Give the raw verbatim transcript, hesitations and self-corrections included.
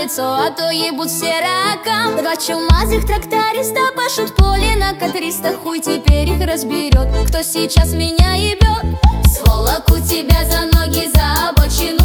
лицо, а то ебут все раком. Два чумазых тракториста пашут поле на катриста. Хуй теперь их разберет, кто сейчас меня ебет. Сволоку тебя за ноги, за обочину